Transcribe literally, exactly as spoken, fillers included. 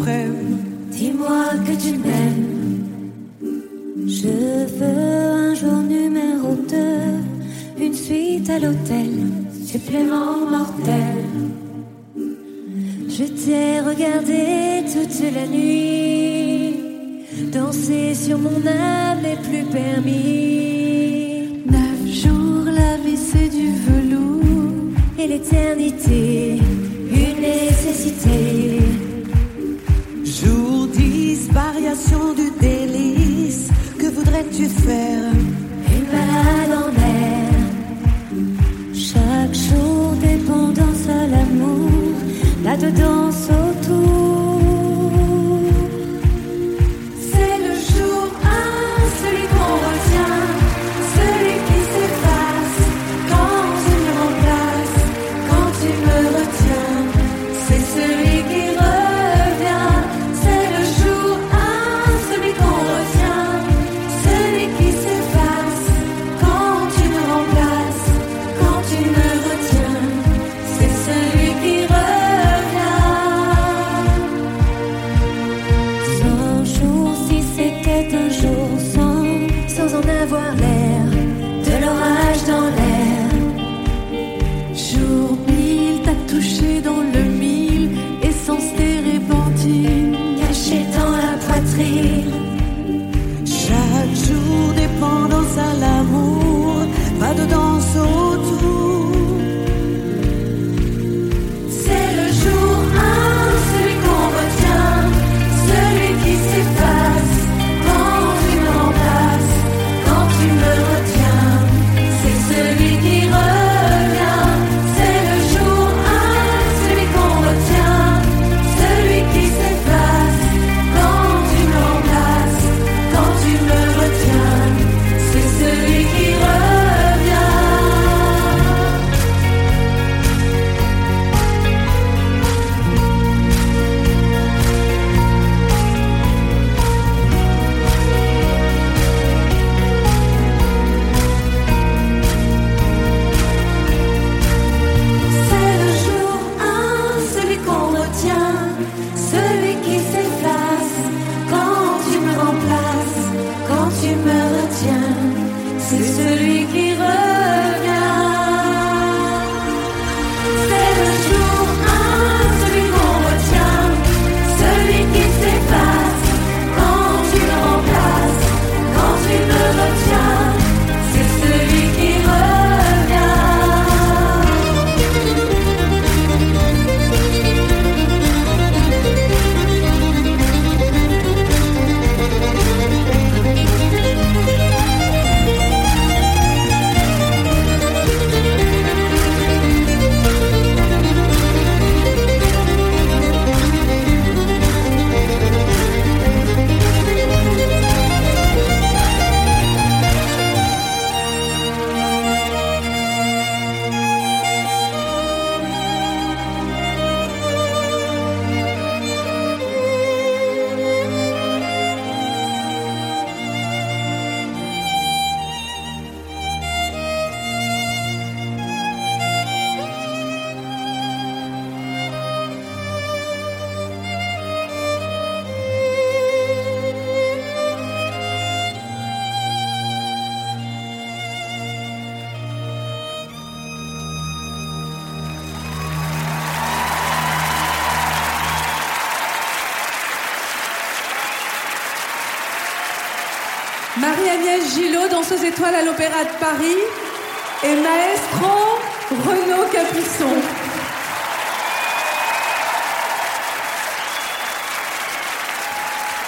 suprême. Dis-moi que tu m'aimes. Je veux un jour numéro deux, une suite à l'hôtel, supplément mortel. Je t'ai regardé toute la nuit, danser sur mon âme n'est plus permis. Neuf jours, la vie c'est du velours, et l'éternité, une nécessité. Jour dix, variation du délice, que voudrais-tu faire? Une balade en mer. Chaque jour, dépendance à l'amour, là-dedans autour. C'est le jour un, celui qu'on retient, celui qui s'efface quand tu me remplaces, quand tu me retiens. C'est celui qui revient. C'est le jour un, celui qu'on retient, celui qui s'efface quand tu me remplaces, quand tu me retiens. C'est celui qui revient. Un jour sans, sans en avoir l'air, de l'orage dans l'air. Jour mille, t'as touché dans le mille, essence térébenthine, Caché dans la poitrine. chaque jour dépendance à l'amour, pas de danse autour. C'est le jour un, celui qu'on retient, celui qui s'efface quand tu me remplaces, quand tu me retiens. C'est celui qui revient. C'est le jour un, celui qu'on retient, celui qui s'efface quand tu me remplaces, quand tu me retiens. C'est celui qui revient. C'est le jour un, celui qu'on retient, celui qui s'efface quand tu me remplaces, quand tu me retiens. C'est celui qui revient. C'est le jour un, celui qu'on retient, celui qui s'efface quand tu me remplaces, quand tu me retiens. C'est celui qui revient. Marie-Agnès Gillot, danseuse étoile à l'Opéra de Paris, et maestro Renaud Capuçon.